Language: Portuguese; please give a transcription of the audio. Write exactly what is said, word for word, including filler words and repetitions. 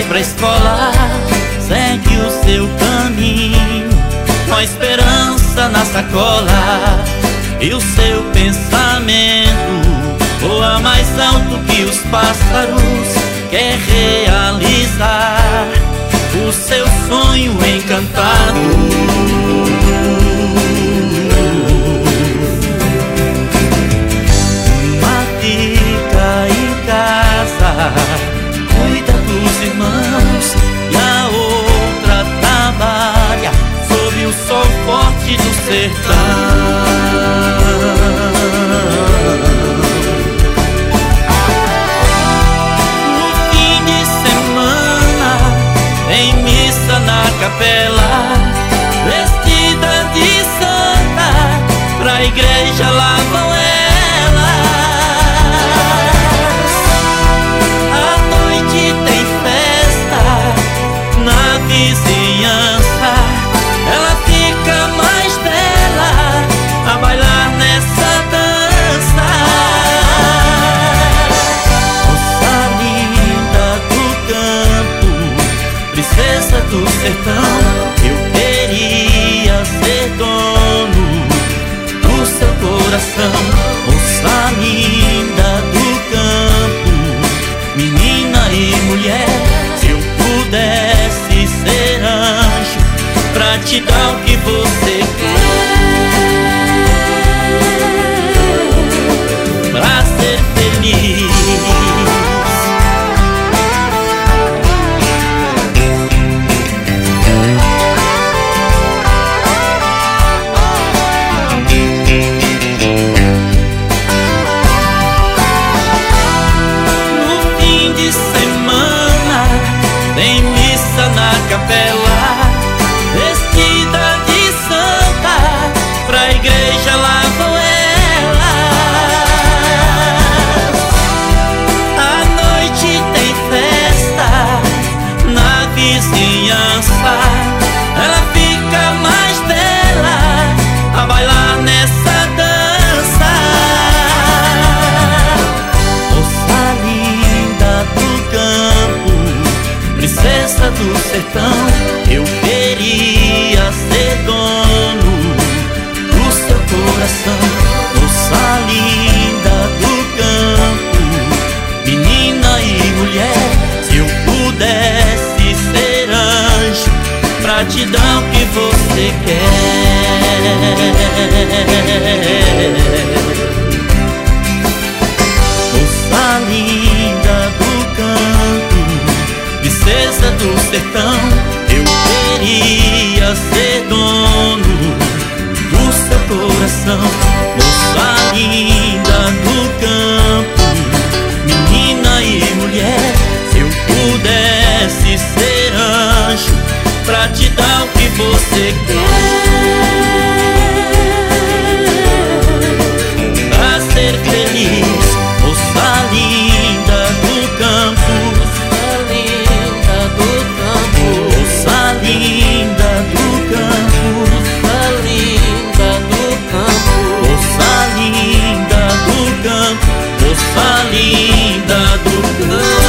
pra escola, segue o seu caminho, com a esperança na sacola e o seu pensamento voa mais alto que os pássaros. Quer realizar o seu sonho encantado. Uma fica em casa, cuida dos irmãos, e a outra trabalha sob o sol forte do sertão. No fim de semana, em missa na capela, vestida de santa, pra igreja lá vão elas. À noite tem festa na vizinhança, ela fica mais bela a bailar nessa dança. Moça linda do campo, princesa do sertão, eu queria ser dono do seu coração. Moça linda do campo, menina e mulher, se eu pudesse ser anjo pra te dar o que você quer, pra ser feliz. Tem missa na capela, vestida de santa, pra igreja lá vão elas. À noite tem festa na vizinhança, ela fica mais bela a bailar nessa dança. Moça linda do campo, princesa do sertão, eu queria ser dono do seu coração. Moça linda do campo, menina e mulher, se eu pudesse ser anjo pra te dar o que você quer. Moça linda do campo, princesa do sertão, eu queria ser dono do seu coração. Moça linda do campo, menina e mulher, se eu pudesse ser anjo pra te dar o que você quer, pra ser feliz. Moça linda do campo, linda do campo, moça linda do campo, moça linda do campo, moça linda do campo, moça linda do campo.